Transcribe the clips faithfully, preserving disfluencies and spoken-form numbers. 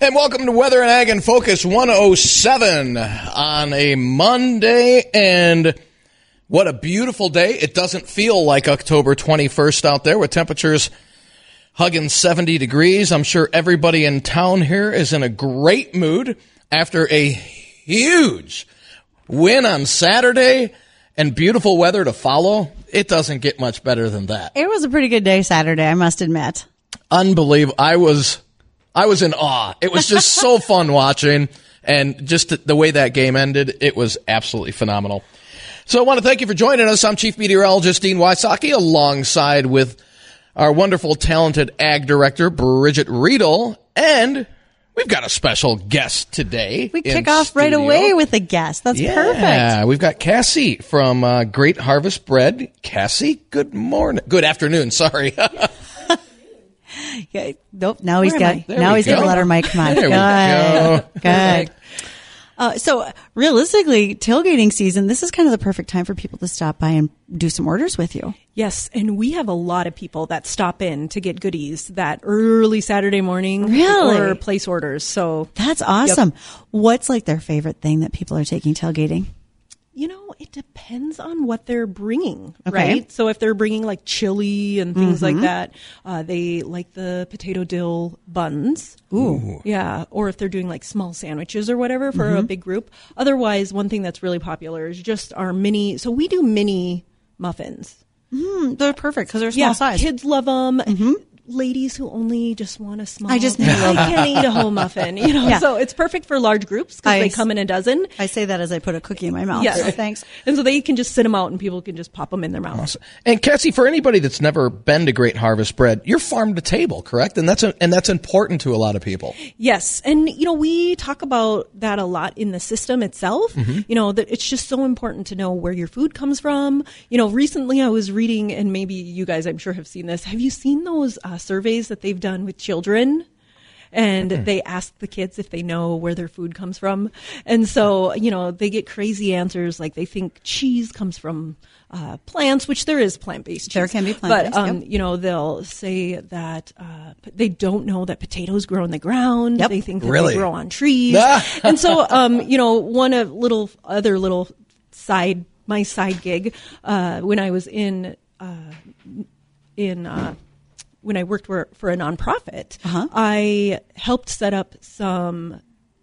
And welcome to Weather and Ag and Focus one oh seven on a Monday. And what a beautiful day. It doesn't feel like October twenty-first out there with temperatures hugging seventy degrees. I'm sure everybody in town here is in a great mood after a huge win on Saturday and beautiful weather to follow. It doesn't get much better than that. It was a pretty good day Saturday, I must admit. Unbelievable. I was... I was in awe. It was just so fun watching, and just the way that game ended, it was absolutely phenomenal. So I want to thank you for joining us. I'm Chief Meteorologist Dean Wysocki, alongside with our wonderful, talented Ag Director, Bridget Riedel, and we've got a special guest today. We kick off studio. right away with a guest. That's yeah, perfect. Yeah, we've got Cassie from uh, Great Harvest Bread. Cassie, good morning. Good afternoon, sorry. Yeah, nope. Now he's Where got. Now he's go. got to let her mic come on. There Good. we go. Good. Uh, so realistically, tailgating season, this is kind of the perfect time for people to stop by and do some orders with you. Yes, and we have a lot of people that stop in to get goodies that early Saturday morning. Really? Or place orders. So that's awesome. Yep. What's like their favorite thing that people are taking tailgating? You know, it depends on what they're bringing, okay. right? So if they're bringing like chili and things mm-hmm. like that, uh, they like the potato dill buns. Ooh. Yeah. Or if they're doing like small sandwiches or whatever for mm-hmm. a big group. Otherwise, one thing that's really popular is just our mini. So we do mini muffins. Mm, they're perfect because they're small yeah, size. Kids love them. Mm-hmm. Ladies who only just want a small, I just I can't eat a whole muffin, you know. Yeah. So it's perfect for large groups because they come in a dozen. I say that as I put a cookie in my mouth. Yes. So thanks. And so they can just sit them out, and people can just pop them in their mouth. Awesome. And Cassie, for anybody that's never been to Great Harvest Bread, you're farm to table, correct? And that's a, and that's important to a lot of people. Yes, and you know we talk about that a lot in the system itself. Mm-hmm. You know that it's just so important to know where your food comes from. You know, recently I was reading, and maybe you guys, I'm sure, have seen this. Have you seen those uh, surveys that they've done with children? And mm-hmm. they ask the kids if they know where their food comes from. And so, you know, they get crazy answers like they think cheese comes from uh, plants, which there is plant-based cheese. There can be plant-based, But, um, yep. you know, they'll say that uh, they don't know that potatoes grow in the ground. Yep. They think that really? they grow on trees. And so, um, you know, one of little other little side, my side gig, uh, when I was in, uh, in, uh, when I worked for, for a nonprofit, uh-huh. I helped set up some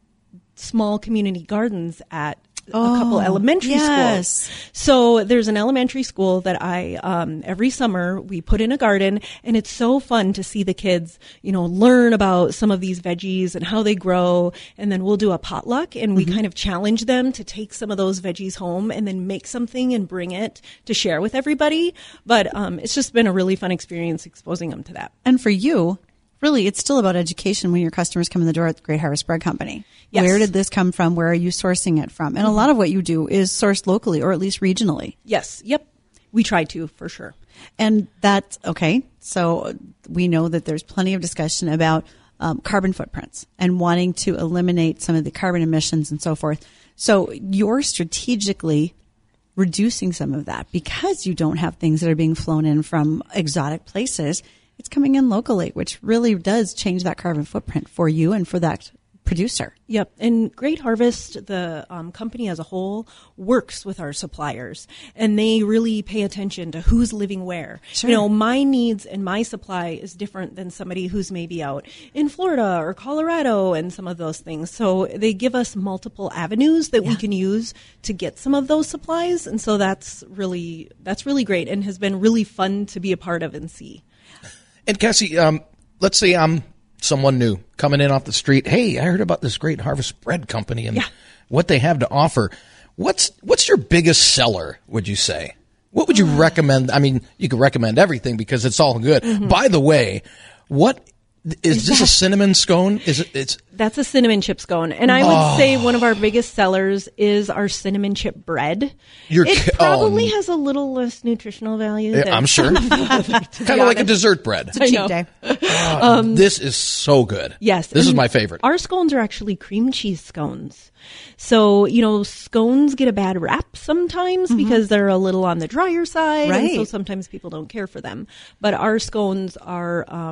small community gardens at oh, a couple elementary yes. schools. So there's an elementary school that I, um, every summer we put in a garden, and it's so fun to see the kids, you know, learn about some of these veggies and how they grow. And then we'll do a potluck, and we mm-hmm. kind of challenge them to take some of those veggies home and then make something and bring it to share with everybody. But, um, it's just been a really fun experience exposing them to that. And for you, really, it's still about education when your customers come in the door at the Great Harvest Bread Company. Yes. Where did this come from? Where are you sourcing it from? And a lot of what you do is sourced locally or at least regionally. Yes. Yep. We try to, for sure. And that's okay. So we know that there's plenty of discussion about um, carbon footprints and wanting to eliminate some of the carbon emissions and so forth. So you're strategically reducing some of that because you don't have things that are being flown in from exotic places. It's coming in locally, which really does change that carbon footprint for you and for that producer. Yep. And Great Harvest, the um, company as a whole, works with our suppliers, and they really pay attention to who's living where. Sure. You know, my needs and my supply is different than somebody who's maybe out in Florida or Colorado and some of those things. So they give us multiple avenues that yeah. we can use to get some of those supplies. And so that's really, that's really great and has been really fun to be a part of and see. And Cassie, um, let's say I'm someone new coming in off the street. Hey, I heard about this Great Harvest Bread Company and yeah. what they have to offer. What's what's your biggest seller, would you say? What would you recommend? I mean, you could recommend everything because it's all good. Mm-hmm. By the way, what is, is this that, a cinnamon scone? Is it? It's that's a cinnamon chip scone, and I would oh. say one of our biggest sellers is our cinnamon chip bread. You're, it probably oh, has a little less nutritional value. Yeah, than I'm sure. Kind of like a dessert bread. It's a cheat day. Uh, um, this is so good. Yes, this is my favorite. Our scones are actually cream cheese scones. So, you know, scones get a bad rap sometimes mm-hmm. because they're a little on the drier side, right. and so sometimes people don't care for them. But our scones are um,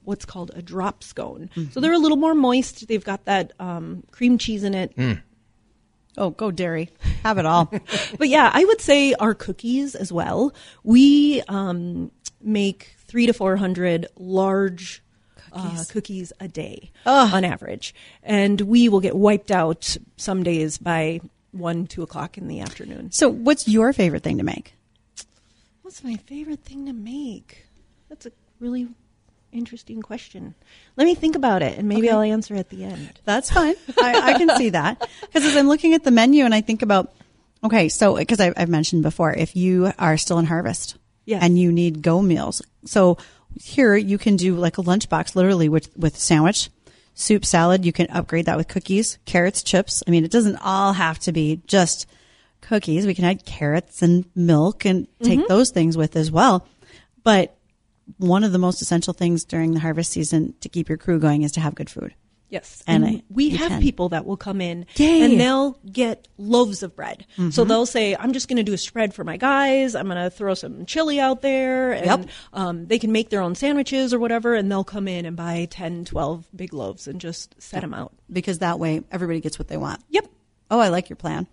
what's called a drop scone. Mm-hmm. So they're a little more moist. They've got that um, cream cheese in it. Mm. Oh, go dairy. Have it all. But yeah, I would say our cookies as well. We um, make three to four hundred large cookies, uh, cookies a day Ugh. on average. And we will get wiped out some days by one, two o'clock in the afternoon. So what's your favorite thing to make? What's my favorite thing to make? That's a really interesting question. Let me think about it, and maybe okay. I'll answer at the end. That's fine. I, I can see that. Because as I'm looking at the menu and I think about, okay, so because I've mentioned before, if you are still in harvest yes. and you need go meals. So here you can do like a lunchbox literally with, with sandwich, soup, salad. You can upgrade that with cookies, carrots, chips. I mean, it doesn't all have to be just cookies. We can add carrots and milk and take mm-hmm. those things with as well. But one of the most essential things during the harvest season to keep your crew going is to have good food. Yes. And, and I, we have can. people that will come in Yay. and they'll get loaves of bread. Mm-hmm. So they'll say, I'm just going to do a spread for my guys. I'm going to throw some chili out there. And yep. um, they can make their own sandwiches or whatever. And they'll come in and buy ten, twelve big loaves and just set yep. them out. Because that way everybody gets what they want. Yep. Oh, I like your plan.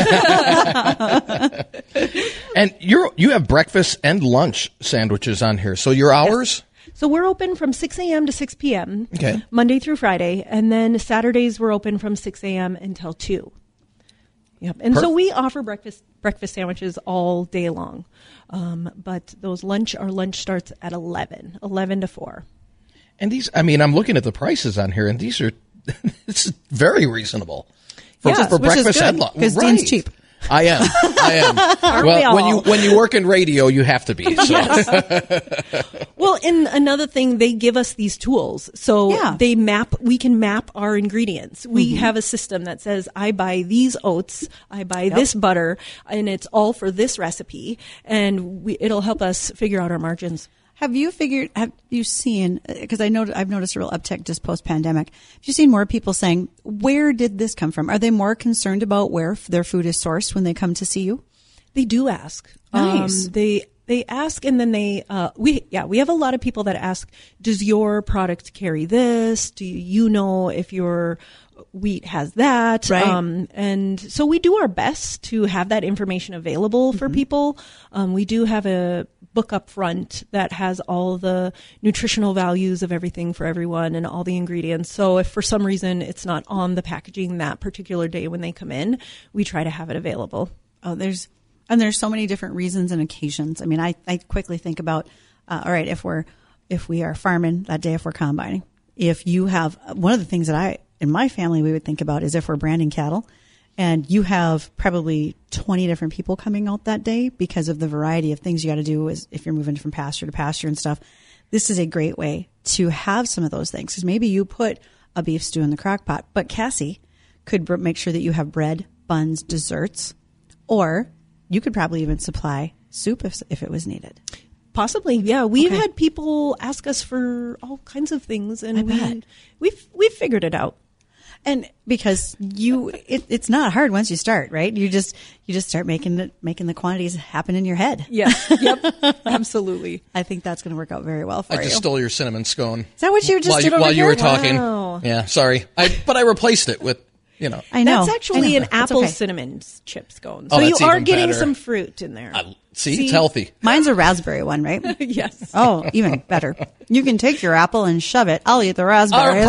And you're you have breakfast and lunch sandwiches on here. So your hours? Yes. So we're open from six a.m. to six p.m. Okay. Monday through Friday. And then Saturdays we're open from six a.m. until two. Yep. And Perfect. So we offer breakfast breakfast sandwiches all day long. Um, but those lunch, our lunch starts at eleven, eleven to four. And these, I mean, I'm looking at the prices on here, and these are, this is very reasonable. For, yes, for breakfast and lunch. Because right. Dean's cheap. I am. I am. Aren't well, we all? when you when you work in radio, you have to be. So. Yes. Well, and another thing, they give us these tools, so yeah. they map. We can map our ingredients. We mm-hmm. have a system that says, "I buy these oats, I buy yep. this butter, and it's all for this recipe," and we, it'll help us figure out our margins. Have you figured, have you seen, because I know I've noticed a real uptick just post-pandemic, have you seen more people saying, where did this come from? Are they more concerned about where f- their food is sourced when they come to see you? They do ask. Nice. Um, they they ask, and then they, uh, we yeah, we have a lot of people that ask, does your product carry this? Do you know if your wheat has that? Right. Um, and so we do our best to have that information available for mm-hmm. people. Um, we do have a book up front that has all the nutritional values of everything for everyone and all the ingredients. So if for some reason it's not on the packaging that particular day when they come in, we try to have it available. Oh, there's, and there's so many different reasons and occasions. I mean, I, I quickly think about, uh, all right, if we're, if we are farming that day, if we're combining, if you have, one of the things that I, in my family, we would think about is if we're branding cattle and you have probably twenty different people coming out that day because of the variety of things you got to do is if you're moving from pasture to pasture and stuff. This is a great way to have some of those things because maybe you put a beef stew in the crock pot, but Cassie could br- make sure that you have bread, buns, desserts, or you could probably even supply soup if, if it was needed. Possibly, yeah. We've okay. had people ask us for all kinds of things, and I we, bet. we've we've figured it out. And because you, it, it's not hard once you start, right? You just you just start making the making the quantities happen in your head. Yes, yep, absolutely. I think that's going to work out very well for I you. I just stole your cinnamon scone. Is that what you just while did you, over while here? you were talking? Wow. Yeah, sorry. I but I replaced it with. You know, I know. That's actually know. an apple okay. cinnamon chip scone. Oh, So you that's are even getting better. some fruit in there. Uh, see, see, it's healthy. Mine's a raspberry one, right? Yes. Oh, even better. You can take your apple and shove it. I'll eat the raspberry.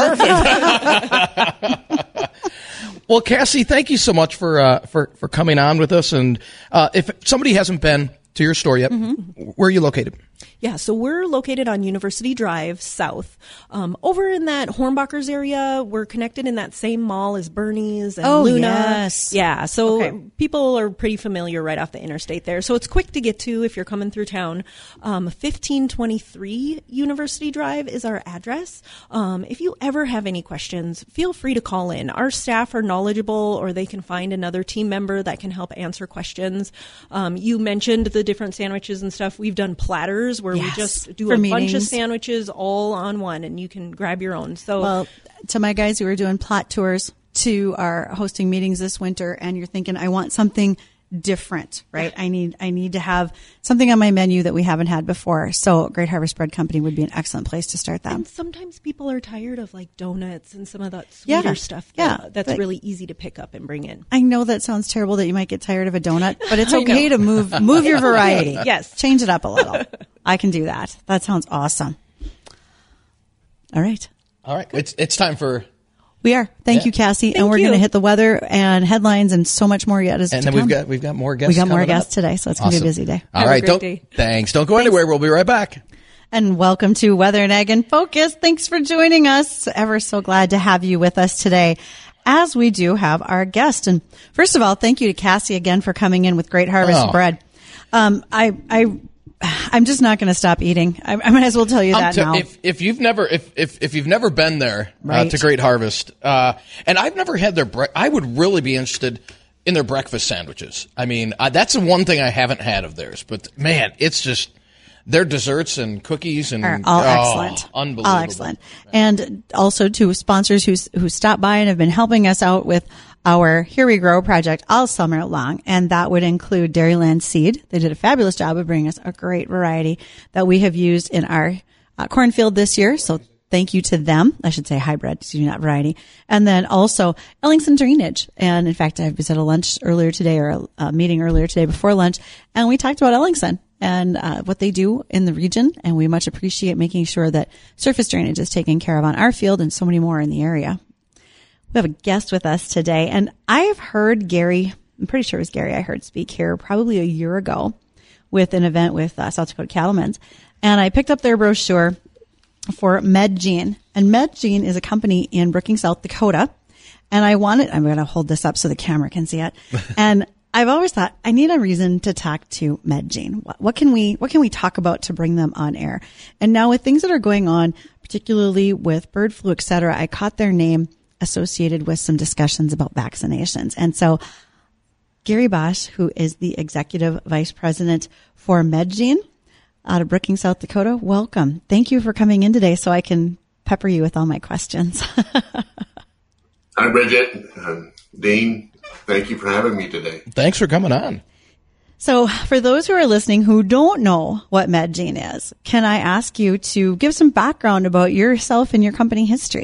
Oh, perfect. Well, Cassie, thank you so much for uh, for for coming on with us. And uh, if somebody hasn't been to your store yet, mm-hmm. where are you located? Yeah, so we're located on University Drive South. Um, over in that Hornbachers area, we're connected in that same mall as Bernie's and oh, Luna. Yes. Yeah, so okay. people are pretty familiar right off the interstate there. So it's quick to get to if you're coming through town. Um, fifteen twenty-three University Drive is our address. Um, if you ever have any questions, feel free to call in. Our staff are knowledgeable, or they can find another team member that can help answer questions. Um, you mentioned the different sandwiches and stuff. We've done platters where yes, we just do for a meetings. bunch of sandwiches all on one, and you can grab your own. So, well, to my guys who are doing plot tours, to our hosting meetings this winter, and you're thinking, I want something different, right? I need, I need to have something on my menu that we haven't had before. So Great Harvest Bread Company would be an excellent place to start that. And sometimes people are tired of like donuts and some of that sweeter yeah. stuff. Yeah. That, that's like, really easy to pick up and bring in. I know that sounds terrible that you might get tired of a donut, but it's okay to move, move your variety. Yes. Change it up a little. I can do that. That sounds awesome. All right. All right. It's, it's time for... We are. Thank Yeah. you, Cassie. Thank and we're you. going to hit the weather and headlines and so much more yet. As And to then come. we've got we've got more guests. We got more coming guests up. today, so it's going to be a busy day. All Have a right, great don't day. thanks. Don't go anywhere. We'll be right back. And welcome to Weather and Ag in Focus. Thanks for joining us. Ever so glad to have you with us today, as we do have our guest. And first of all, thank you to Cassie again for coming in with Great Harvest Oh. Bread. Um, I, I, I'm just not going to stop eating. I, I might as well tell you I'm that t- now. If if you've never if if, if you've never been there uh, Right. to Great Harvest, uh, and I've never had their bre- I would really be interested in their breakfast sandwiches. I mean, uh, that's the one thing I haven't had of theirs. But man, it's just their desserts and cookies and are all oh, excellent. unbelievable, All excellent. And also to sponsors who who stopped by and have been helping us out with our Here We Grow project all summer long. And that would include Dairyland Seed. They did a fabulous job of bringing us a great variety that we have used in our uh, cornfield this year. So thank you to them. I should say hybrid, excuse me, not variety. And then also Ellingson Drainage. And in fact, I was at a lunch earlier today or a, a meeting earlier today before lunch, and we talked about Ellingson and uh, what they do in the region. And we much appreciate making sure that surface drainage is taken care of on our field and so many more in the area. We have a guest with us today, and I've heard Gary, I'm pretty sure it was Gary I heard speak here probably a year ago with an event with uh, South Dakota Cattlemen's, and I picked up their brochure for MedGene. And MedGene is a company in Brookings, South Dakota, and I wanted, I'm going to hold this up so the camera can see it, and I've always thought I need a reason to talk to MedGene. What, what can we, what can we talk about to bring them on air? And now with things that are going on, particularly with bird flu, et cetera, I caught their name associated with some discussions about vaccinations. And so Gary Bosch, who is the executive vice president for MedGene out of Brookings, South Dakota, welcome. Thank you for coming in today so I can pepper you with all my questions. Hi, Bridget. Uh, Dean, thank you for having me today. Thanks for coming on. So for those who are listening who don't know what MedGene is, can I ask you to give some background about yourself and your company history?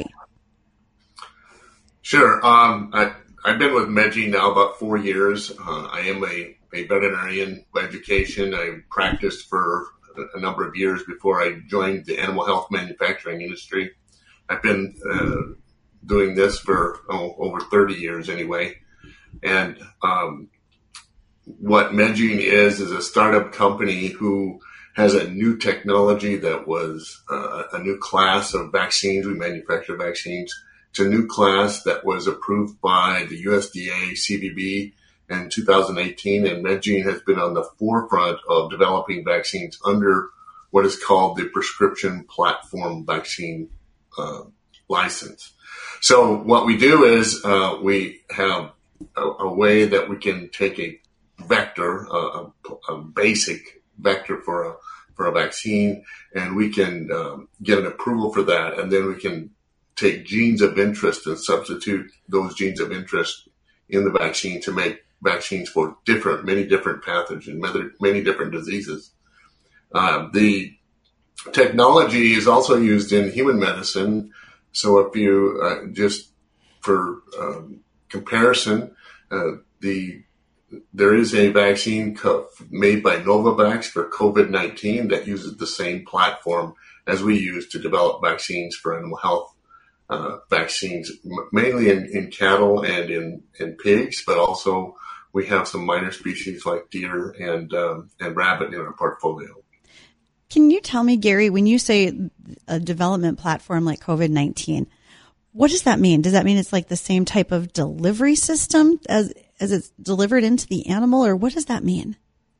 Sure. Um, I, I've been with MedGene now about four years. Uh, I am a, a veterinarian by education. I practiced for a number of years before I joined the animal health manufacturing industry. I've been uh, doing this for oh, over thirty years anyway. And um, what MedGene is, is a startup company who has a new technology that was uh, a new class of vaccines. We manufacture vaccines. It's a new class that was approved by the U S D A C V B in two thousand eighteen, and MedGene has been on the forefront of developing vaccines under what is called the Prescription Platform Vaccine uh, license. So what we do is uh, we have a, a way that we can take a vector, a, a basic vector for a for a vaccine, and we can um, get an approval for that, and then we can take genes of interest and substitute those genes of interest in the vaccine to make vaccines for different, many different pathogens, many, many different diseases. Uh, the technology is also used in human medicine. So if you uh, just for um, comparison, uh, the there is a vaccine co- made by Novavax for COVID nineteen that uses the same platform as we use to develop vaccines for animal health. Uh, vaccines, m- mainly in, in cattle and in, in pigs, but also we have some minor species like deer and um, and rabbit in our portfolio. Can you tell me, Gary, when you say a development platform like COVID nineteen, what does that mean? Does that mean it's like the same type of delivery system as as it's delivered into the animal, or what does that mean?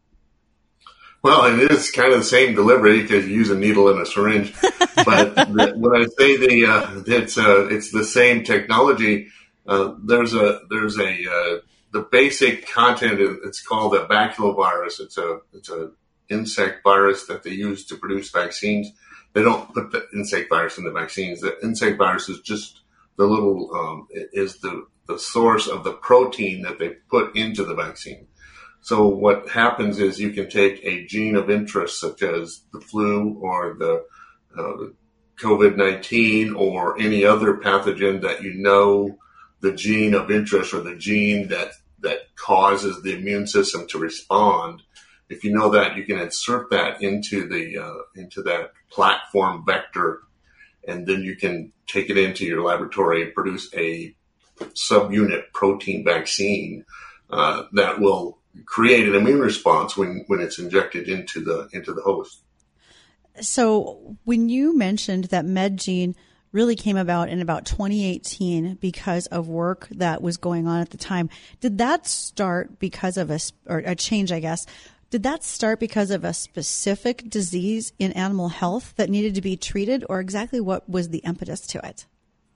Well, it is kind of the same delivery because you use a needle and a syringe. But the, when I say the uh, it's uh, it's the same technology, uh, there's a there's a uh, the basic content. It's called a baculovirus. It's a it's a insect virus that they use to produce vaccines. They don't put the insect virus in the vaccines. The insect virus is just the little um, is the the source of the protein that they put into the vaccine. So what happens is you can take a gene of interest, such as the flu or the uh, COVID nineteen or any other pathogen that you know the gene of interest or the gene that, that causes the immune system to respond. If you know that, you can insert that into the uh, into that platform vector, and then you can take it into your laboratory and produce a subunit protein vaccine uh, that will create an immune response when, when it's injected into the into the host. So when you mentioned that MedGene really came about in about twenty eighteen because of work that was going on at the time, did that start because of a, or a change, I guess, did that start because of a specific disease in animal health that needed to be treated, or exactly what was the impetus to it?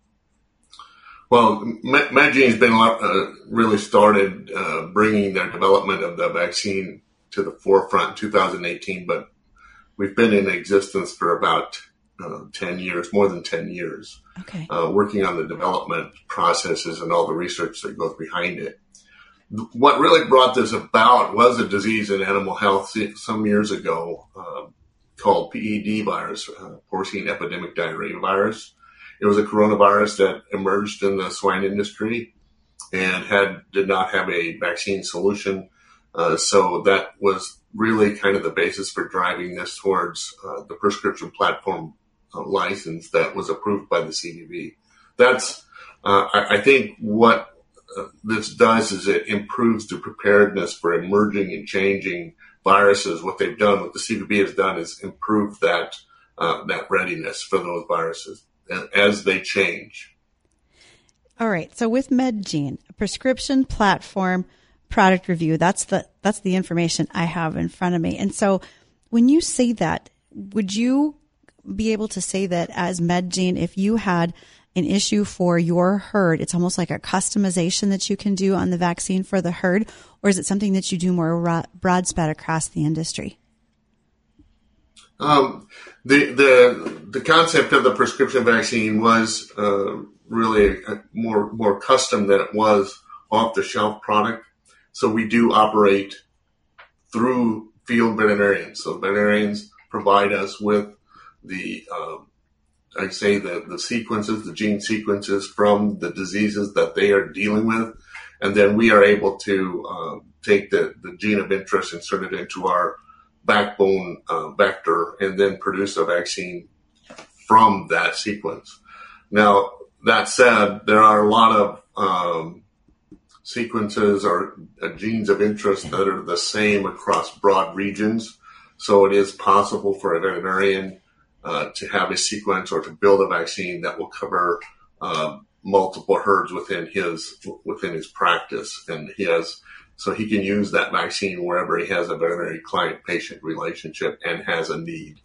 Well, MedGene's been uh, really started uh, bringing their development of the vaccine to the forefront in two thousand eighteen, but we've been in existence for about uh, ten years, more than ten years, okay. uh, working on the development processes and all the research that goes behind it. What really brought this about was a disease in animal health some years ago uh, called P E D virus, uh, porcine epidemic diarrhea virus. It was a coronavirus that emerged in the swine industry and had did not have a vaccine solution. Uh, so that was really kind of the basis for driving this towards uh, the prescription platform uh, license that was approved by the C V B. That's, uh, I, I think what uh, this does is it improves the preparedness for emerging and changing viruses. What they've done, what the C V B has done is improve that, uh, that readiness for those viruses as they change. All right. So with MedGene, a prescription platform product review, that's the that's the information I have in front of me. And so when you say that, would you be able to say that as MedGene, if you had an issue for your herd, it's almost like a customization that you can do on the vaccine for the herd, or is it something that you do more broad spread across the industry? Um, the, the, the concept of the prescription vaccine was, uh, really a, more, more custom than it was off the shelf product. So we do operate through field veterinarians. So veterinarians provide us with the, um, I say the, the sequences, the gene sequences from the diseases that they are dealing with. And then we are able to, uh, take the, the gene of interest, insert it into our backbone uh, vector, and then produce a vaccine from that sequence. Now, that said, there are a lot of um, sequences or uh, genes of interest that are the same across broad regions. So it is possible for a veterinarian uh, to have a sequence or to build a vaccine that will cover uh, multiple herds within his within his practice, and he has. So he can use that vaccine wherever he has a veterinary client-patient relationship and has a need.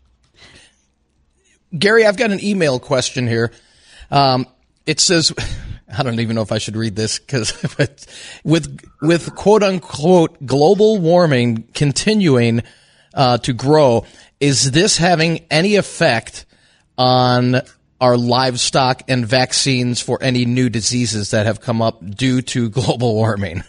Gary, I've got an email question here. Um, it says, I don't even know if I should read this, because with with quote unquote global warming continuing uh, to grow, is this having any effect on our livestock and vaccines for any new diseases that have come up due to global warming?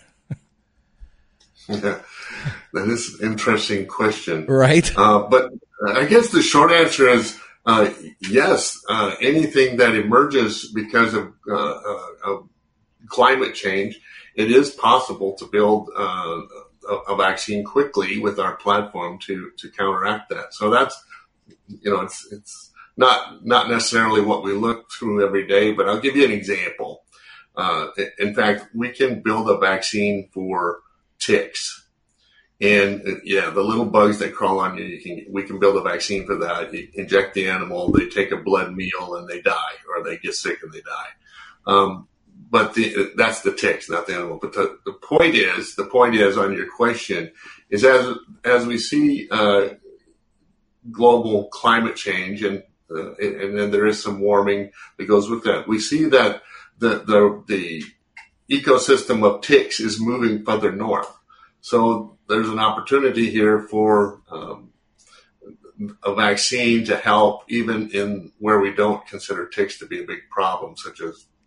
Yeah, that is an interesting question. Right. Uh, but I guess the short answer is uh, yes. Uh, anything that emerges because of, uh, uh, of climate change, it is possible to build uh, a, a vaccine quickly with our platform to, to counteract that. So that's, you know, it's it's not not necessarily what we look through every day, but I'll give you an example. Uh, in fact, we can build a vaccine for ticks, and uh, yeah, the little bugs that crawl on you, you can, we can build a vaccine for that. You inject the animal, they take a blood meal and they die, or they get sick and they die. Um, but the, that's the ticks, not the animal. But the, the point is, the point is on your question is as, as we see, uh, global climate change and, uh, and then there is some warming that goes with that. We see that the, the, the, ecosystem of ticks is moving further north. So there's an opportunity here for um, a vaccine to help even in where we don't consider ticks to be a big problem, such as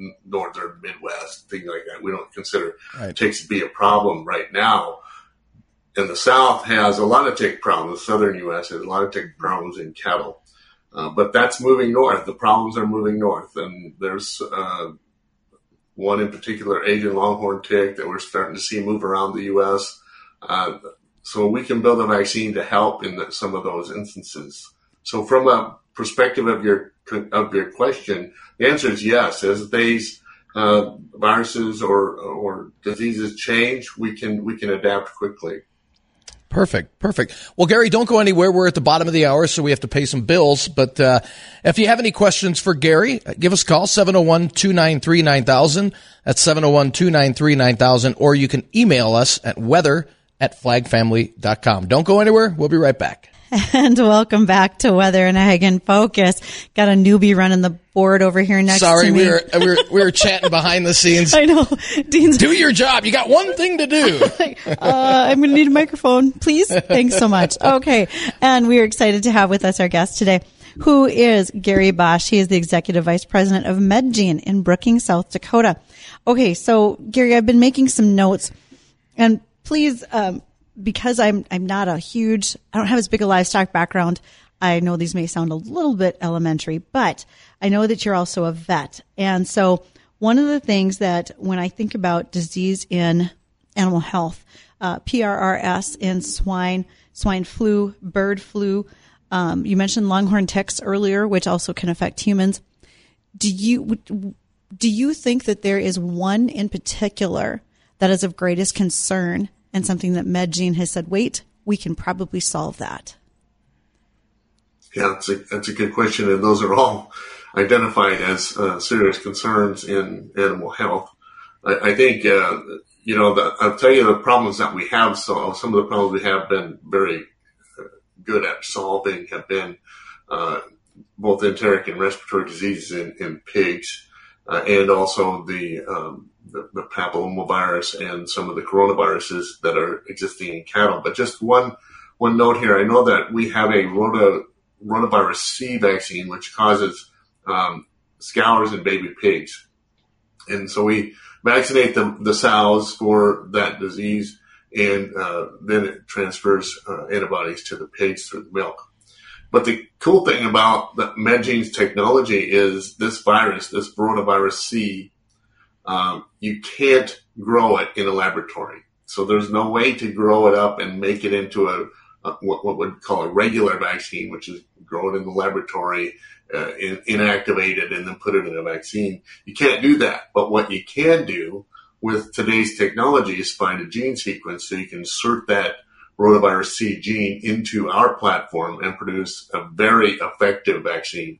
northern Midwest, things like that. We don't consider right. ticks to be a problem right now. And the South has a lot of tick problems. Southern U S has a lot of tick problems in cattle. Uh, but that's moving north. The problems are moving north. And there's uh, one in particular, Asian longhorn tick, that we're starting to see move around the U S. Uh, so we can build a vaccine to help in the, some of those instances. So from a perspective of your of your question, the answer is yes. As these uh, viruses or or diseases change, we can we can adapt quickly. Perfect, perfect. Well, Gary, don't go anywhere. We're at the bottom of the hour, so we have to pay some bills. But uh, if you have any questions for Gary, give us a call, seven oh one, two nine three, nine thousand. That's seven oh one, two nine three, nine thousand. Or you can email us at weather at flag family dot com. Don't go anywhere. We'll be right back. And welcome back to Weather and Ag in Focus. Got a newbie running the board over here next Sorry, to me. Sorry, we were, we were we were chatting behind the scenes. I know. Dean's do your job. You got one thing to do. uh, I'm going to need a microphone, please. Thanks so much. Okay. And we are excited to have with us our guest today, who is Gary Bosch. He is the Executive Vice President of MedGene in Brookings, South Dakota. Okay. So, Gary, I've been making some notes, and please, um, because I'm I'm not a huge, I don't have as big a livestock background, I know these may sound a little bit elementary, but I know that you're also a vet. And so one of the things that when I think about disease in animal health, uh, P R R S in swine, swine flu, bird flu, um, you mentioned longhorn ticks earlier, which also can affect humans. Do you do you think that there is one in particular that is of greatest concern and something that MedGene has said, wait, we can probably solve that? Yeah, that's a, that's a good question. And those are all identified as uh, serious concerns in animal health. I, I think, uh, you know, the, I'll tell you the problems that we have solved. Some of the problems we have been very good at solving have been uh, both enteric and respiratory diseases in, in pigs, uh, and also the um, The, the papillomavirus and some of the coronaviruses that are existing in cattle. But just one one note here, I know that we have a rota, rotavirus C vaccine, which causes um, scours in baby pigs. And so we vaccinate the, the sows for that disease, and uh, then it transfers uh, antibodies to the pigs through the milk. But the cool thing about the MedGene's technology is this virus, this rotavirus C, Um, you can't grow it in a laboratory. So there's no way to grow it up and make it into a, a what, what we'd call a regular vaccine, which is grow it in the laboratory, uh, in, inactivate it, and then put it in a vaccine. You can't do that. But what you can do with today's technology is find a gene sequence so you can insert that rotavirus C gene into our platform and produce a very effective vaccine.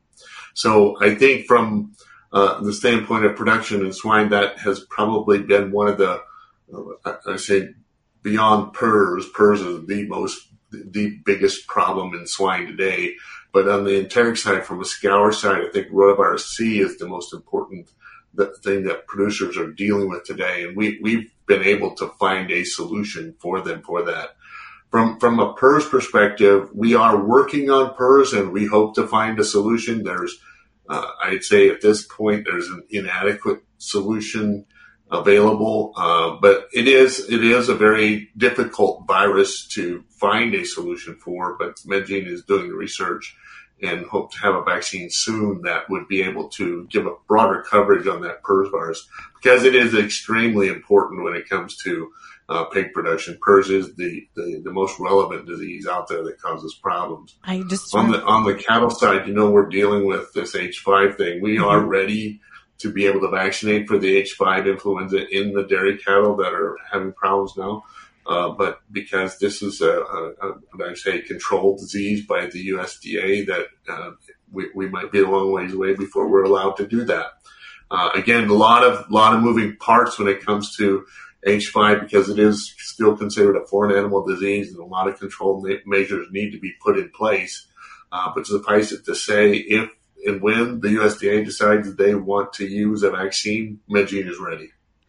So I think from Uh, the standpoint of production in swine, that has probably been one of the, uh, I say, beyond P R R S. P R R S is the most, the biggest problem in swine today. But on the enteric side, from a scour side, I think rotavirus C is the most important thing that producers are dealing with today. And we, we've been able to find a solution for them for that. From, from a P R R S perspective, we are working on P R R S, and we hope to find a solution. There's Uh, I'd say at this point there's an inadequate solution available, uh, but it is it is a very difficult virus to find a solution for. But MedGene is doing the research and hope to have a vaccine soon that would be able to give a broader coverage on that P R R S virus, because it is extremely important when it comes to uh, pig production. P R R S is the, the, the most relevant disease out there that causes problems. I just on the on the cattle side, you know, we're dealing with this H five thing. We mm-hmm. are ready to be able to vaccinate for the H five influenza in the dairy cattle that are having problems now. Uh, but because this is a, a, a, I say, controlled disease by the U S D A, that uh, we, we might be a long ways away before we're allowed to do that. Uh, again, a lot of lot of moving parts when it comes to H five, because it is still considered a foreign animal disease, and a lot of control measures need to be put in place. Uh, but suffice it to say, if and when the U S D A decides that they want to use a vaccine, MedGene is ready.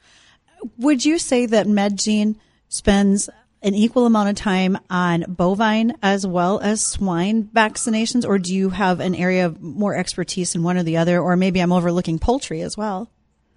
Would you say that MedGene spends an equal amount of time on bovine as well as swine vaccinations, or do you have an area of more expertise in one or the other, or maybe I'm overlooking poultry as well?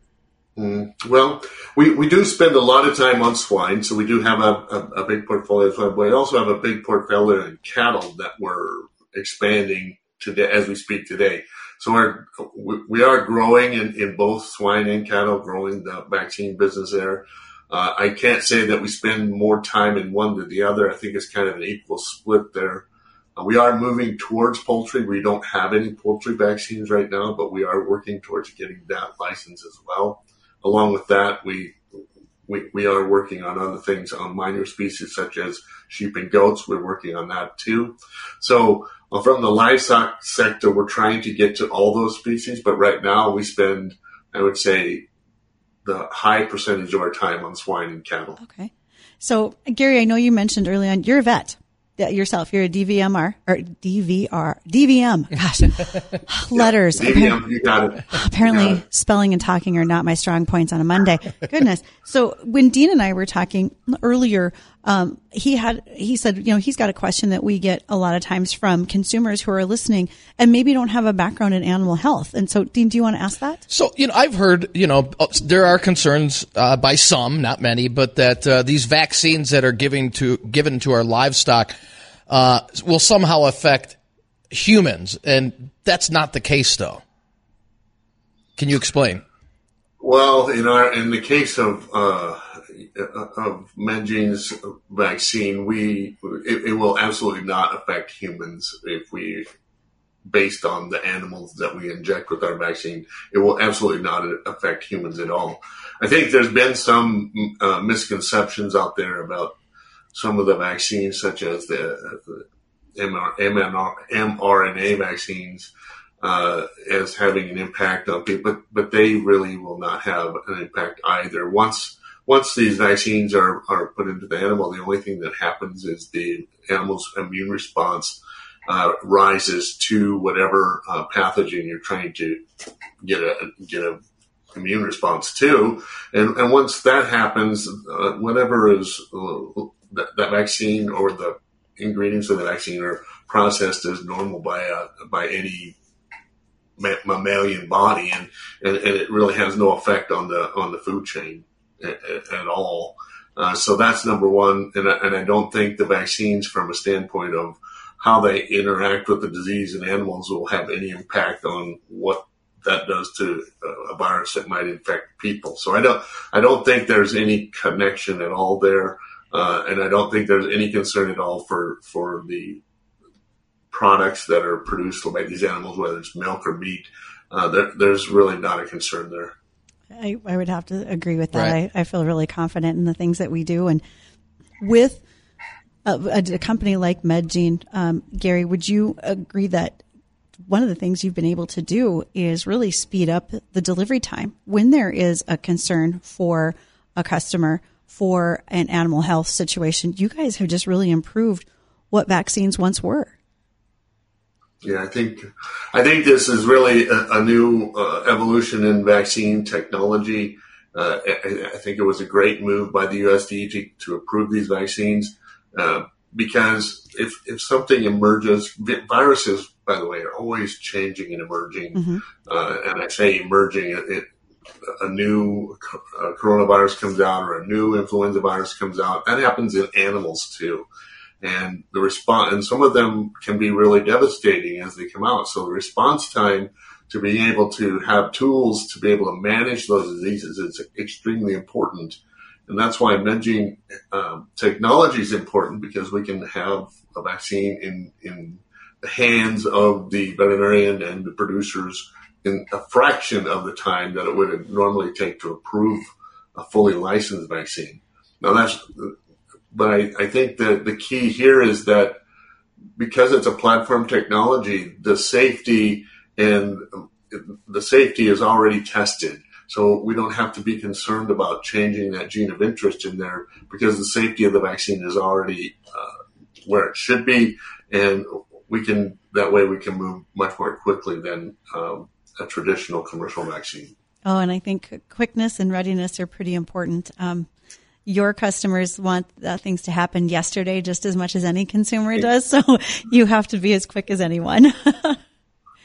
Mm, well, we, we do spend a lot of time on swine, so we do have a, a, a big portfolio of swine, but we also have a big portfolio in cattle that we're expanding today as we speak today. So our, we are growing in, in both swine and cattle, growing the vaccine business there. Uh, I can't say that we spend more time in one than the other. I think it's kind of an equal split there. Uh, we are moving towards poultry. We don't have any poultry vaccines right now, but we are working towards getting that license as well. Along with that, we, we we are working on other things on minor species such as sheep and goats. We're working on that too. So well, from the livestock sector, we're trying to get to all those species, but right now we spend, I would say, the high percentage of our time on swine and cattle. Okay. So, Gary, I know you mentioned early on, you're a vet yourself. You're a D V M R or D V R, D V M. Gosh, letters. D V M, you got it. Apparently, got it. Spelling and talking are not my strong points on a Monday. Goodness. So when Dean and I were talking earlier, um, he had he said, you know, he's got a question that we get a lot of times from consumers who are listening and maybe don't have a background in animal health. And so, Dean, do you want to ask that? So, you know, I've heard, you know, there are concerns uh, by some, not many, but that uh, these vaccines that are given to given to our livestock uh, will somehow affect humans, and that's not the case, though. Can you explain? Well, in our in the case of uh, of Medgene's vaccine, we it, it will absolutely not affect humans if we. Based on the animals that we inject with our vaccine, it will absolutely not affect humans at all. I think there's been some uh, misconceptions out there about some of the vaccines, such as the, the mRNA vaccines, uh, as having an impact on people, but, but they really will not have an impact either. Once once these vaccines are, are put into the animal, the only thing that happens is the animal's immune response Uh, rises to whatever uh, pathogen you're trying to get a get a immune response to, and and once that happens, uh, whatever is uh, that, that vaccine or the ingredients of the vaccine are processed as normal by a, by any ma- mammalian body, and, and and it really has no effect on the on the food chain at, at all. Uh, so that's number one, and I, and I don't think the vaccines, from a standpoint of how they interact with the disease in animals, will have any impact on what that does to a virus that might infect people. So I don't, I don't think there's any connection at all there, uh, and I don't think there's any concern at all for for the products that are produced by these animals, whether it's milk or meat. Uh, there, there's really not a concern there. I, I would have to agree with that. Right. I, I feel really confident in the things that we do, and with A, a company like Medgene, um, Gary, would you agree that one of the things you've been able to do is really speed up the delivery time when there is a concern for a customer for an animal health situation? You guys have just really improved what vaccines once were. Yeah, I think I think this is really a, a new uh, evolution in vaccine technology. Uh, I, I think it was a great move by the U S D A to, to approve these vaccines. Uh, because if if something emerges, viruses, by the way, are always changing and emerging. Mm-hmm. Uh, and I say emerging, it, it, a new uh, coronavirus comes out or a new influenza virus comes out. That happens in animals too. And the response, and some of them can be really devastating as they come out. So the response time to being able to have tools to be able to manage those diseases is extremely important. And that's why Medgene um, technology is important, because we can have a vaccine in, in the hands of the veterinarian and the producers in a fraction of the time that it would normally take to approve a fully licensed vaccine. Now that's, but I, I think that the key here is that because it's a platform technology, the safety and the safety is already tested. So we don't have to be concerned about changing that gene of interest in there, because the safety of the vaccine is already uh, where it should be, and we can that way we can move much more quickly than um, a traditional commercial vaccine. Oh, and I think quickness and readiness are pretty important. Um, your customers want uh, things to happen yesterday just as much as any consumer does, so you have to be as quick as anyone.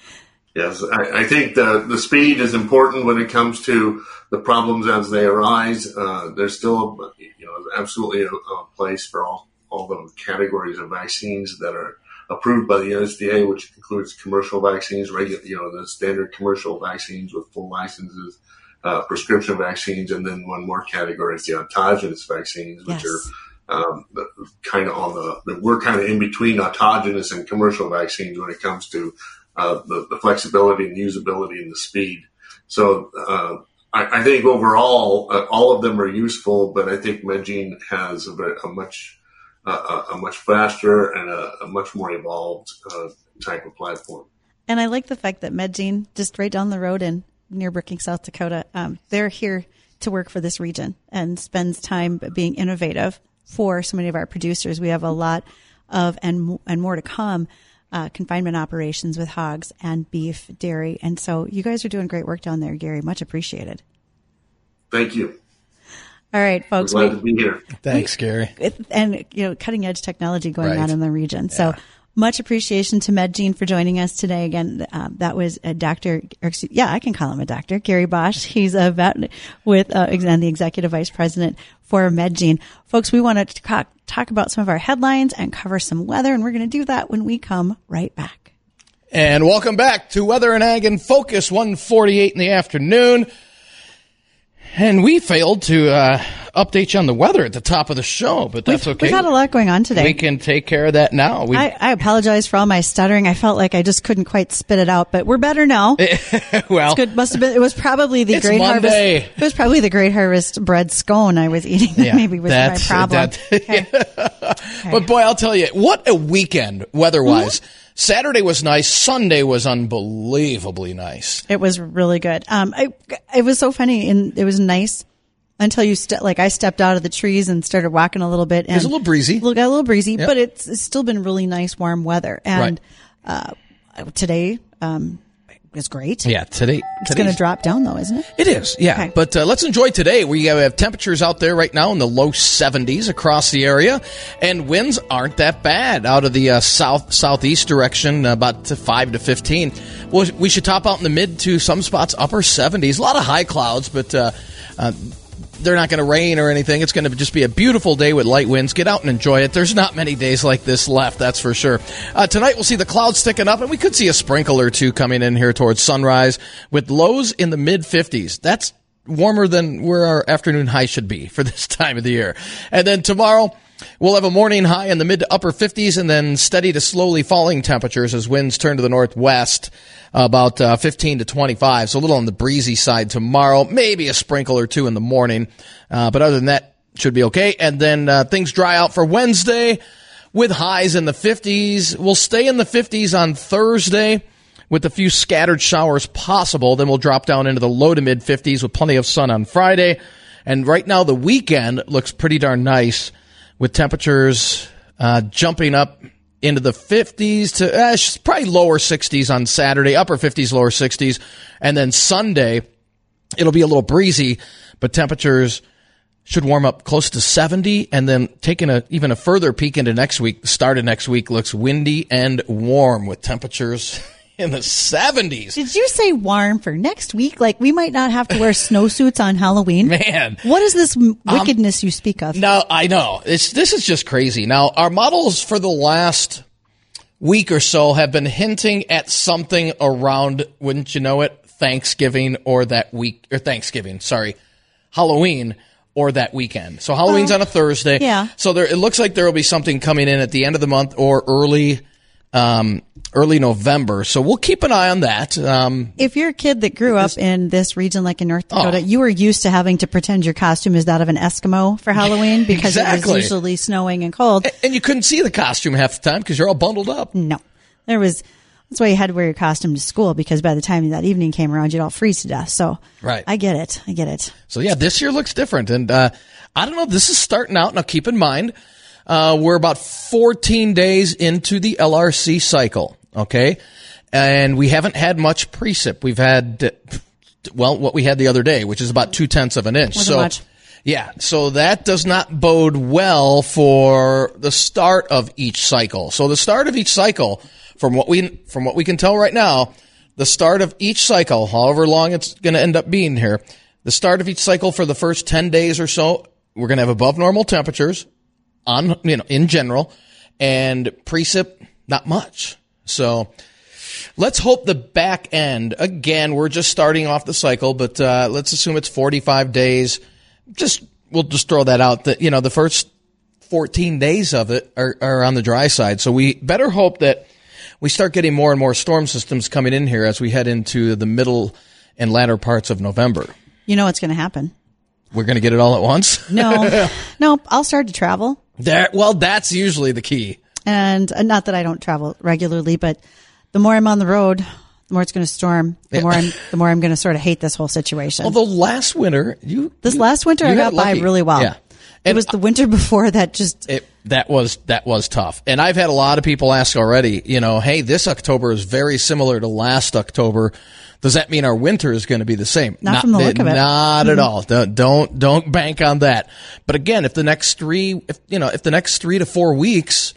Yes, I, I think the, the speed is important when it comes to the problems as they arise. Uh, there's still, you know, absolutely a, a place for all, all the categories of vaccines that are approved by the U S D A, which includes commercial vaccines, regular, you know, the standard commercial vaccines with full licenses, uh, prescription vaccines, and then one more category is the autogenous vaccines, which Yes. are um, kind of on the, we're kind of in between autogenous and commercial vaccines when it comes to uh, the, the flexibility and usability and the speed. So uh, I, I think overall, uh, all of them are useful, but I think Medgene has a, very, a much uh, a much faster and a, a much more evolved uh, type of platform. And I like the fact that Medgene, just right down the road in near Brookings, South Dakota, um, they're here to work for this region and spends time being innovative for so many of our producers. We have a lot of, and and more to come, uh, confinement operations with hogs and beef, dairy. And so you guys are doing great work down there, Gary. Much appreciated. Thank you. All right, folks. We're glad to be here. Thanks, Gary. And, you know, cutting edge technology going Right. on in the region. Yeah. So much appreciation to Medgene for joining us today. Again, um, that was a doctor, or excuse, yeah, I can call him a doctor, Gary Bosch. He's a vet with, uh, and the executive vice president for Medgene. Folks, we want to talk, talk about some of our headlines and cover some weather, and we're going to do that when we come right back. And welcome back to Weather and Ag in Focus, one forty-eight in the afternoon. And we failed to uh, update you on the weather at the top of the show, but that's we've, okay. We've had a lot going on today. We can take care of that now. We, I, I apologize for all my stuttering. I felt like I just couldn't quite spit it out, but we're better now. well, It's good. Must have been. It was probably the It's Great Monday. Harvest. It was probably the Great Harvest bread scone I was eating. Yeah, Maybe was my that's- problem. that- Okay. But boy, I'll tell you, what a weekend weather-wise. Mm-hmm. Saturday was nice. Sunday was unbelievably nice. It was really good. Um, I, it was so funny, and it was nice until you ste- like I stepped out of the trees and started walking a little bit. And It was a little breezy. Got a little breezy, Yep. but it's, it's still been really nice, warm weather. And uh, today um, is great. Yeah, today. It's going to drop down, though, isn't it? It is, yeah. Okay. But uh, let's enjoy today. We have temperatures out there right now in the low seventies across the area, and winds aren't that bad out of the uh, south southeast direction, about to five to fifteen. Well, we should top out in the mid to some spots upper seventies. A lot of high clouds, but uh, uh, they're not going to rain or anything. It's going to just be a beautiful day with light winds. Get out and enjoy it. There's not many days like this left, that's for sure. Uh, tonight we'll see the clouds sticking up, and we could see a sprinkle or two coming in here towards sunrise with lows in the mid fifties. That's warmer than where our afternoon high should be for this time of the year. And then tomorrow, we'll have a morning high in the mid to upper fifties, and then steady to slowly falling temperatures as winds turn to the northwest, about uh, fifteen to twenty-five. So a little on the breezy side tomorrow, maybe a sprinkle or two in the morning. Uh, but other than that, should be okay. And then uh, things dry out for Wednesday with highs in the fifties. We'll stay in the fifties on Thursday with a few scattered showers possible. Then we'll drop down into the low to mid fifties with plenty of sun on Friday. And right now the weekend looks pretty darn nice, with temperatures uh, jumping up into the fifties to uh, probably lower sixties on Saturday, upper fifties, lower sixties. And then Sunday, it'll be a little breezy, but temperatures should warm up close to seventy. And then taking a even a further peek into next week, the start of next week looks windy and warm with temperatures in the seventies. Did you say warm for next week? Like we might not have to wear snowsuits on Halloween? Man. What is this m- wickedness you speak of? No, I know. It's, this is just crazy. Now, our models for the last week or so have been hinting at something around, wouldn't you know it, Thanksgiving or that week, or Thanksgiving, sorry, Halloween or that weekend. So Halloween's on a Thursday. Yeah. So there, it looks like there will be something coming in at the end of the month or early, um, early November. So we'll keep an eye on that. Um, If you're a kid that grew up in this region, like in North Dakota, Oh. you were used to having to pretend your costume is that of an Eskimo for Halloween because it Exactly. was usually snowing and cold. and you couldn't see the costume half the time because you're all bundled up. No, there was. That's why you had to wear your costume to school, because by the time that evening came around, you'd all freeze to death. So Right. I get it. I get it. So yeah, this year looks different. And, uh, I don't know, this is starting out. Now keep in mind, uh, we're about fourteen days into the L R C cycle. Okay. And we haven't had much precip. We've had, well, what we had the other day, which is about two tenths of an inch. Wasn't so much. yeah, so that does not bode well for the start of each cycle. So the start of each cycle, from what we, from what we can tell right now, the start of each cycle, however long it's going to end up being here, the start of each cycle for the first ten days or so, we're going to have above normal temperatures on, you know, in general, and precip, not much. So let's hope the back end, again, we're just starting off the cycle, but uh, let's assume it's forty-five days. Just, we'll just throw that out that, you know, the first fourteen days of it are, are on the dry side. So we better hope that we start getting more and more storm systems coming in here as we head into the middle and latter parts of November. You know what's going to happen. We're going to get it all at once? No, no, I'll start to travel. There, well, that's usually the key. And uh, not that I don't travel regularly, but the more I'm on the road, the more it's going to storm, the Yeah. more I'm, the more I'm going to sort of hate this whole situation. Although last winter, you this you- last winter you I got got by lucky. really well. Yeah. It was the winter before that just, It, that was that was tough. And I've had a lot of people ask already, you know, hey, this October is very similar to last October. Does that mean our winter is going to be the same? Not from the look of it. Not at all. Don't, don't don't bank on that. But again, if the next three, if you know, if the next three to four weeks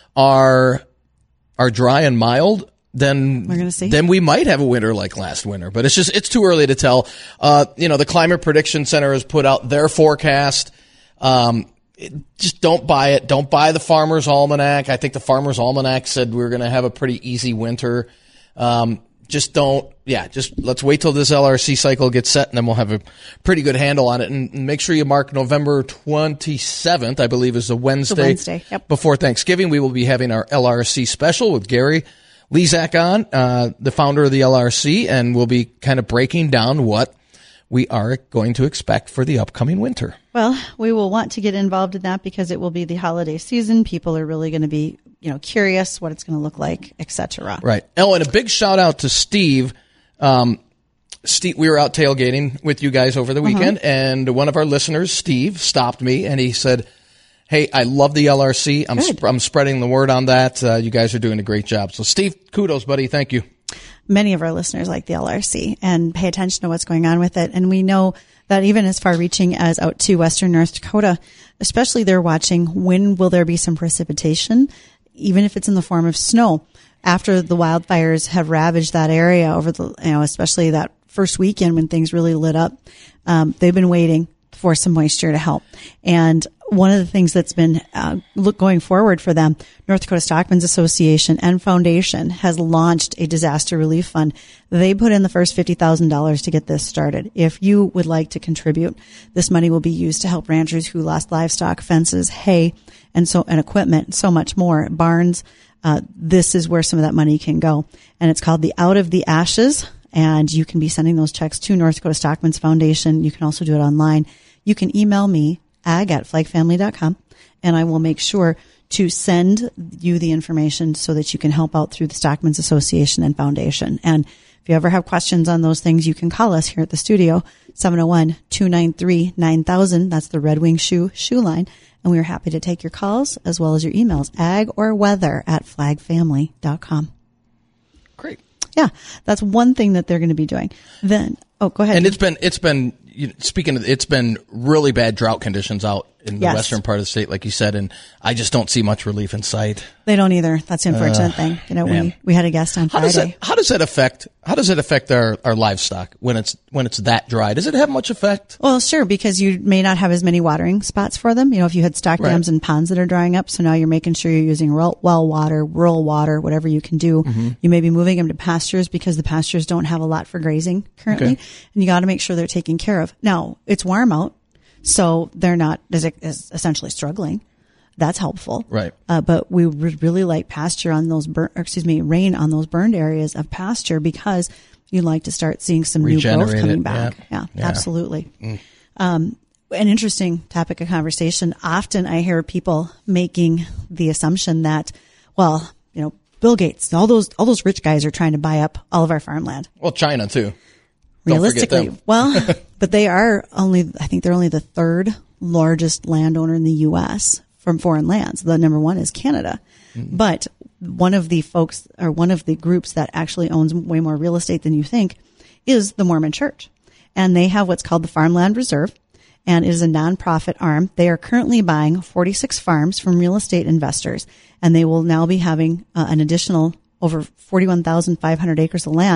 are are dry and mild, then We're gonna see. then we might have a winter like last winter. But it's just it's too early to tell. Uh, you know, the Climate Prediction Center has put out their forecast. Um, it- just don't buy it. Don't buy the Farmer's Almanac. I think the Farmer's Almanac said we're going to have a pretty easy winter. Um, just don't, yeah, just let's wait till this L R C cycle gets set and then we'll have a pretty good handle on it. And, and make sure you mark November twenty-seventh, I believe is the Wednesday. Wednesday, yep. Before Thanksgiving. We will be having our L R C special with Gary Lezak on, uh, the founder of the L R C, and we'll be kind of breaking down what we are going to expect for the upcoming winter. well, we will want to get involved in that because it will be the holiday season. People are really going to be, you know, curious what it's going to look like, et cetera. Right. Oh, and a big shout out to Steve. Um, Steve, we were out tailgating with you guys over the weekend, and one of our listeners, Steve, stopped me and he said, "Hey, I love the L R C. I'm Good. sp- I'm spreading the word on that. Uh, you guys are doing a great job." So, Steve, kudos, buddy. Thank you. Many of our listeners like the L R C and pay attention to what's going on with it. And we know that even as far reaching as out to Western North Dakota, especially they're watching when will there be some precipitation, even if it's in the form of snow. After the wildfires have ravaged that area over the, you know, especially that first weekend when things really lit up, um, they've been waiting for some moisture to help. And one of the things that's been uh, look going forward for them, North Dakota Stockmen's Association and Foundation has launched a disaster relief fund. They put in the first fifty thousand dollars to get this started. If you would like to contribute, this money will be used to help ranchers who lost livestock, fences, hay, and so and equipment, so much more, barns. Uh, this is where some of that money can go. And it's called the Out of the Ashes. And you can be sending those checks to North Dakota Stockmen's Foundation. You can also do it online. You can email me, ag at flagfamily dot com, and I will make sure to send you the information so that you can help out through the Stockmen's Association and Foundation. And if you ever have questions on those things, you can call us here at the studio, seven oh one, two nine three, nine thousand. That's the Red Wing Shoe shoe line. And we are happy to take your calls as well as your emails, ag or weather at flagfamily dot com. Great. Yeah, that's one thing that they're going to be doing. Then, oh, go ahead. And it's been, it's been, you know, speaking of, it's been really bad drought conditions out in the Yes. western part of the state, like you said, and I just don't see much relief in sight. They don't either. That's the unfortunate thing. You know, man. we, we had a guest on How does Friday. that, how does that affect, how does it affect our, our livestock when it's, when it's that dry? Does it have much effect? Well, sure, because you may not have as many watering spots for them. You know, if you had stock Right. dams and ponds that are drying up, so now you're making sure you're using rural- well water, rural water, whatever you can do. Mm-hmm. You may be moving them to pastures because the pastures don't have a lot for grazing currently, Okay. and you got to make sure they're taken care of. Now, it's warm out, so they're not is is essentially struggling. That's helpful, Right. Uh, but we would really like pasture on those burn, or excuse me, rain on those burned areas of pasture because you'd like to start seeing some new growth Regenerate coming it, back. yeah. Yeah, Yeah. absolutely. Um, an interesting topic of conversation. Often I hear people making the assumption that, well, you know, Bill Gates, all those, all those rich guys are trying to buy up all of our farmland. Well, China too. Don't forget Realistically, them. well, but they are only, I think they're only the third largest landowner in the U S from foreign lands. The number one is Canada. Mm-hmm. But one of the folks or one of the groups that actually owns way more real estate than you think is the Mormon Church. And they have what's called the Farmland Reserve, and it is a nonprofit arm. They are currently buying forty-six farms from real estate investors, and they will now be having uh, an additional over forty-one thousand five hundred acres of land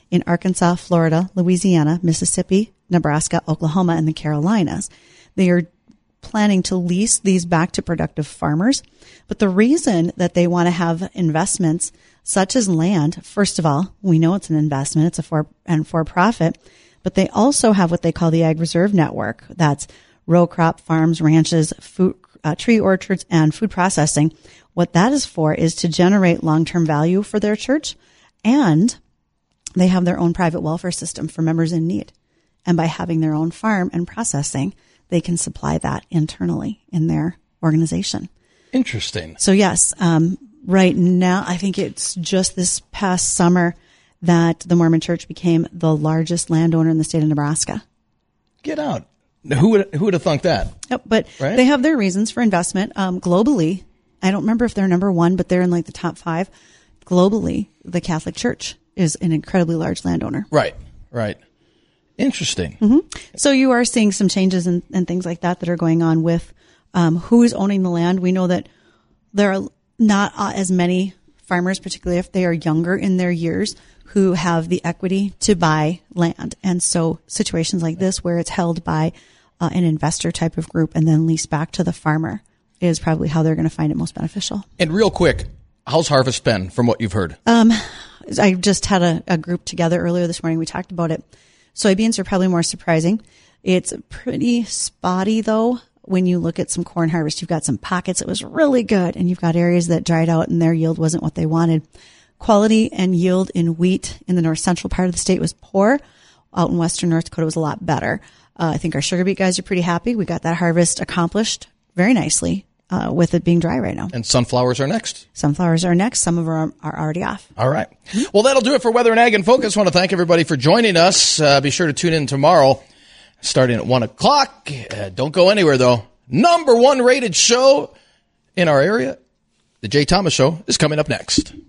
in Arkansas, Florida, Louisiana, Mississippi, Nebraska, Oklahoma, and the Carolinas. They are planning to lease these back to productive farmers. But the reason that they want to have investments such as land, first of all, we know it's an investment. It's a for and for profit, but they also have what they call the Ag Reserve Network. That's row crop farms, ranches, food, uh, tree orchards, and food processing. What that is for is to generate long-term value for their church, and they have their own private welfare system for members in need. And by having their own farm and processing, they can supply that internally in their organization. Interesting. So yes, um, right now, I think it's just this past summer that the Mormon Church became the largest landowner in the state of Nebraska. Get out. Who would, who would have thunk that? Yep, but Right? they have their reasons for investment. Um, globally, I don't remember if they're number one, but they're in like the top five. Globally, the Catholic Church is an incredibly large landowner. Right, right. Interesting. Mm-hmm. So you are seeing some changes and, and things like that that are going on with um, who is owning the land. We know that there are not uh, as many farmers, particularly if they are younger in their years, who have the equity to buy land. And so situations like this where it's held by uh, an investor type of group and then leased back to the farmer is probably how they're going to find it most beneficial. And real quick, how's harvest been from what you've heard? Um, I just had a, a group together earlier this morning. We talked about it. Soybeans are probably more surprising. It's pretty spotty, though. When you look at some corn harvest, you've got some pockets that was really good, and you've got areas that dried out and their yield wasn't what they wanted. Quality and yield in wheat in the north central part of the state was poor. Out in western North Dakota was a lot better. Uh, I think our sugar beet guys are pretty happy. We got that harvest accomplished very nicely uh, with it being dry right now. And sunflowers are next. Sunflowers are next. Some of them are, are already off. All right. Well, that'll do it for Weather and Ag in Focus. I want to thank everybody for joining us. Uh, be sure to tune in tomorrow starting at one o'clock. Uh, don't go anywhere, though. Number one rated show in our area, The Jay Thomas Show, is coming up next.